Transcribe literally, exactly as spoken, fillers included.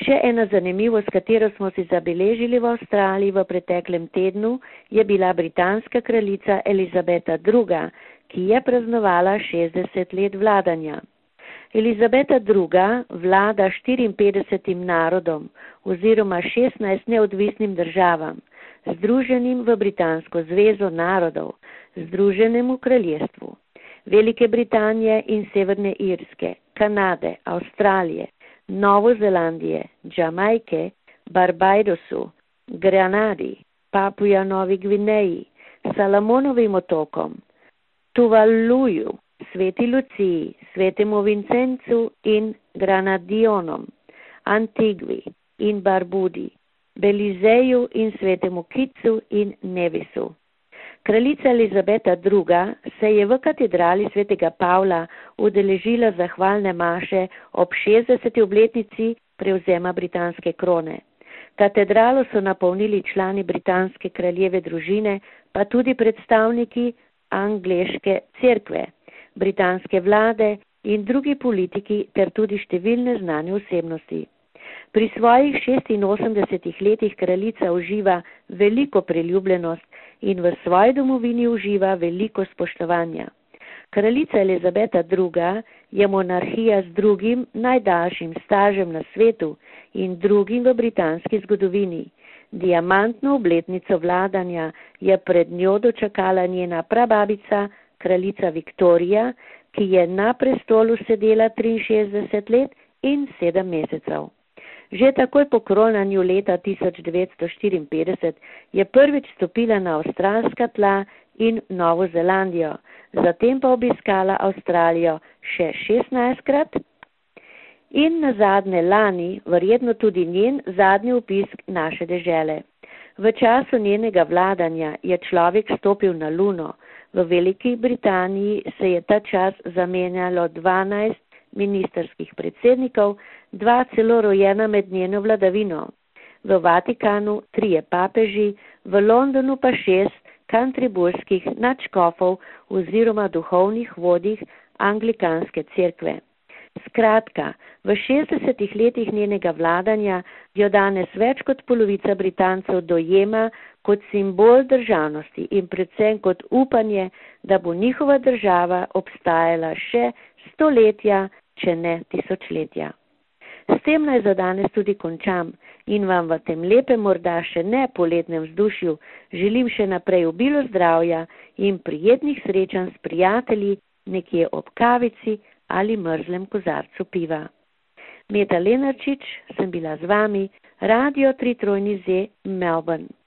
Še ena zanimivost, katero smo si zabeležili v Avstraliji v preteklem tednu, je bila britanska kraljica Elizabeta druga, ki je praznovala šestdeset let vladanja. Elizabeta druga vlada štiriinpetdesetim narodom oziroma šestnajst neodvisnim državam, združenim v Britansko zvezo narodov, Združenemu kraljestvu, Velike Britanije in Severne Irske, Kanade, Avstralije, Novo Zelandije, Jamajke, Barbadosu, Grenadi, Papuja Novi Gvineji, Salomonovim otokom, Tuvaluju, Sveti Luciji, Svetemu Vincencu in Granadijonom, Antigvi in Barbudi, Belizeju in Svetemu Kitsu in Nevisu. Kraljica Elizabeta druga se je v katedrali svetega Pavla udeležila zahvalne maše ob šestdeseti obletnici prevzema britanske krone. Katedralo so napolnili člani britanske kraljeve družine, pa tudi predstavniki angleške cerkve, britanske vlade in drugi politiki ter tudi številne znane osebnosti. Pri svojih šestinosemdesetih letih kraljica uživa veliko priljubljenost in v svoji domovini uživa veliko spoštovanja. Kraljica Elizabeta druga je monarhija z drugim najdaljšim stažem na svetu in drugim v britanski zgodovini. Diamantno obletnico vladanja je pred njo dočakala njena prababica, kraljica Viktorija, ki je na prestolu sedela triinšestdeset let in sedem mesecev. Že takoj po kronanju leta tisoč devetsto štiriinpetdeset je prvič stopila na avstralska tla in Novo Zelandijo, zatem pa obiskala Avstralijo še šestnajstkrat in nazadnje lani verjetno tudi njen zadnji obisk naše dežele. V času njenega vladanja je človek stopil na Luno. V Veliki Britaniji se je ta čas zamenjalo dvanajst ministerskih predsednikov, dva celo rojena med njeno vladavino. V Vatikanu trije papeži, v Londonu pa šest kantriburskih nadškofov oziroma duhovnih vodih anglikanske cerkve. Skratka, v šestdesetih letih njenega vladanja jo danes več kot polovica Britancev dojema kot simbol državnosti in predvsem kot upanje, da bo njihova država obstajala še stoletja, če ne tisočletja. S tem naj za danes tudi končam in vam v tem lepem, morda še ne poletnem vzdušju želim še naprej obilo zdravja in prijetnih srečanj s prijatelji nekje ob kavici ali mrzlem kozarcu piva. Meta Lenarčič sem bila z vami, Radio tri trojni Z, Melbourne.